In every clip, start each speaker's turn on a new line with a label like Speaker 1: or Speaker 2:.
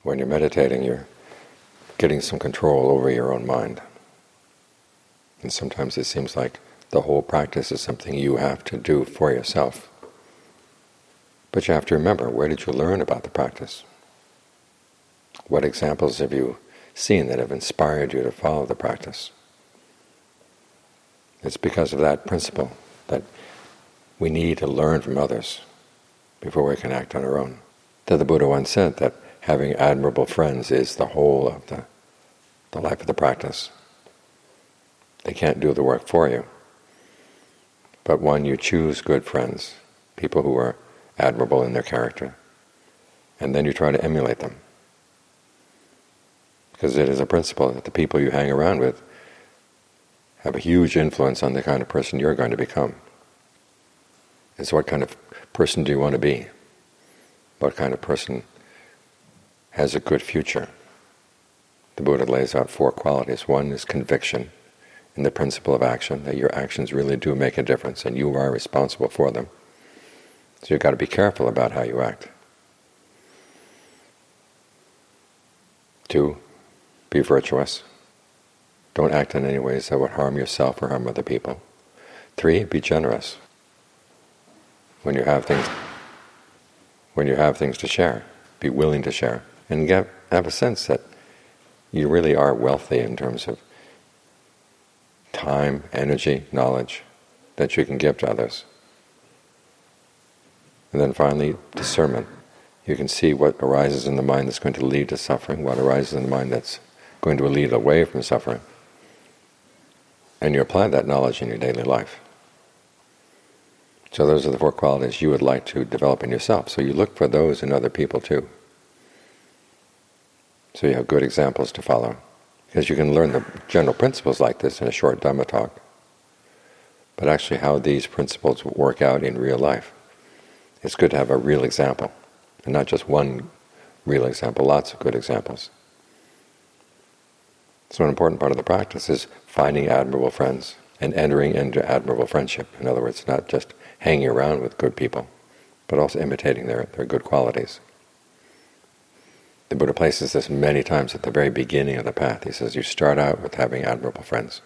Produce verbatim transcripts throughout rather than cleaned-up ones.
Speaker 1: When you're meditating, you're getting some control over your own mind. And sometimes it seems like the whole practice is something you have to do for yourself. But you have to remember, where did you learn about the practice? What examples have you seen that have inspired you to follow the practice? It's because of that principle that we need to learn from others before we can act on our own. That the Buddha once said that having admirable friends is the whole of the, the life of the practice. They can't do the work for you. But when you choose good friends, people who are admirable in their character, and then you try to emulate them. Because it is a principle that the people you hang around with have a huge influence on the kind of person you're going to become. It's what kind of person do you want to be? What kind of person has a good future? The Buddha lays out four qualities. One is conviction in the principle of action, that your actions really do make a difference and you are responsible for them. So you've got to be careful about how you act. Two, be virtuous. Don't act in any ways that would harm yourself or harm other people. Three, be generous. When you have things, when you have things to share, be willing to share, and get, have a sense that you really are wealthy in terms of time, energy, knowledge that you can give to others. And then finally, discernment. You can see what arises in the mind that's going to lead to suffering, what arises in the mind that's going to lead away from suffering. And you apply that knowledge in your daily life. So those are the four qualities you would like to develop in yourself. So you look for those in other people too. So you have good examples to follow. Because you can learn the general principles like this in a short Dhamma talk. But actually how these principles work out in real life. It's good to have a real example. And not just one real example, lots of good examples. So an important part of the practice is finding admirable friends and entering into admirable friendship. In other words, not just hanging around with good people, but also imitating their, their good qualities. The Buddha places this many times at the very beginning of the path. He says you start out with having admirable friends.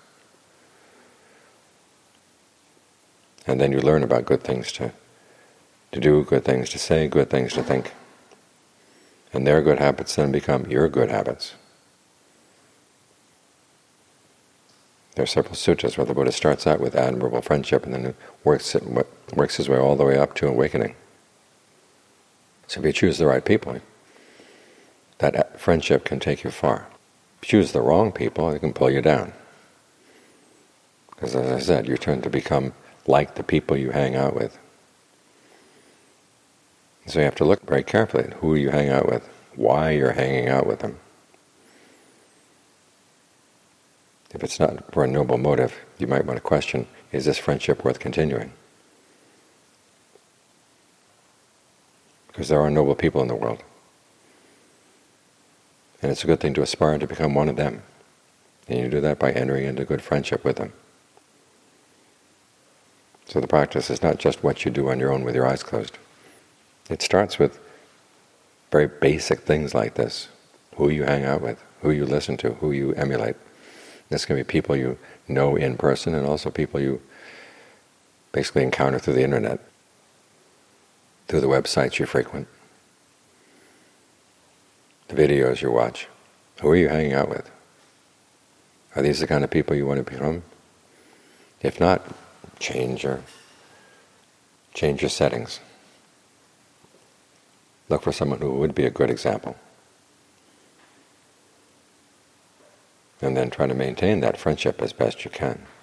Speaker 1: And then you learn about good things to, to do, good things to say, good things to think. And their good habits then become your good habits. There are several sutras where the Buddha starts out with admirable friendship and then works, it, works his way all the way up to awakening. So if you choose the right people, that friendship can take you far. If you choose the wrong people, it can pull you down. Because as I said, you turn to become like the people you hang out with. So you have to look very carefully at who you hang out with, why you're hanging out with them. If it's not for a noble motive, you might want to question, is this friendship worth continuing? Because there are noble people in the world. And it's a good thing to aspire to become one of them. And you do that by entering into good friendship with them. So the practice is not just what you do on your own with your eyes closed. It starts with very basic things like this. Who you hang out with, who you listen to, who you emulate. This can be people you know in person and also people you basically encounter through the internet, through the websites you frequent, the videos you watch. Who are you hanging out with? Are these the kind of people you want to become? If not, change your, change your settings. Look for someone who would be a good example. And then try to maintain that friendship as best you can.